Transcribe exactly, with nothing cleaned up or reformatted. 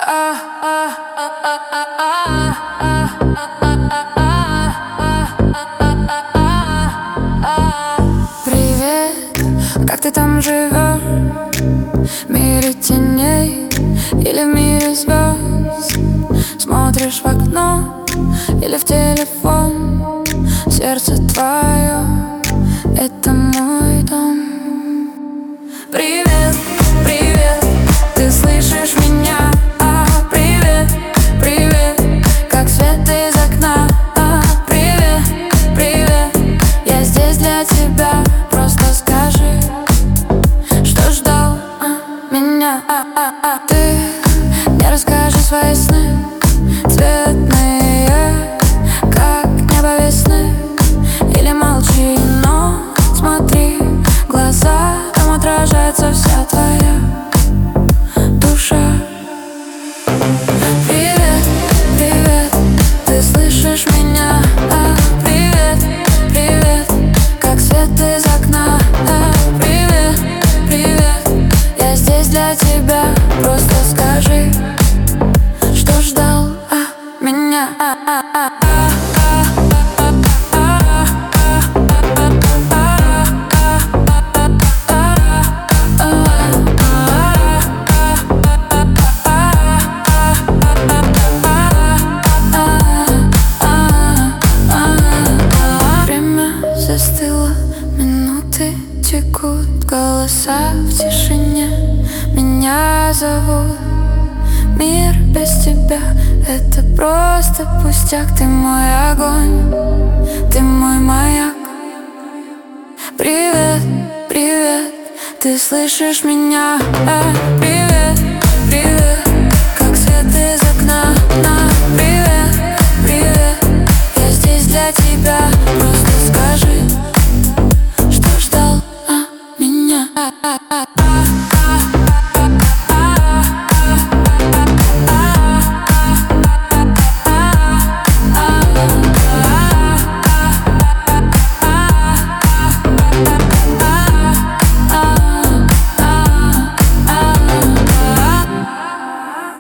Привет, как ты там живешь? В мире теней или в мире звезд? Смотришь в окно или в телефон? Сердце твое — это мой дом. Привет, привет, ты слышишь меня? А, привет, привет, как свет из окна. А, привет, привет, я здесь для тебя. Просто скажи, что ждал а, меня. а, а, а. Ты мне расскажи свои сны, цветные, как небо весны. Или молчи, но смотри в глаза, там отражается вся твоя душа. Привет, привет, ты слышишь меня? А, привет, привет, как свет из окна. А, привет, привет, я здесь для тебя. Просто скажи, что ждал а, меня. а, а, а, а. Застыло, минуты текут, голоса в тишине меня зовут. Мир без тебя — это просто пустяк. Ты мой огонь, ты мой маяк. Привет, привет, ты слышишь меня? А, привет.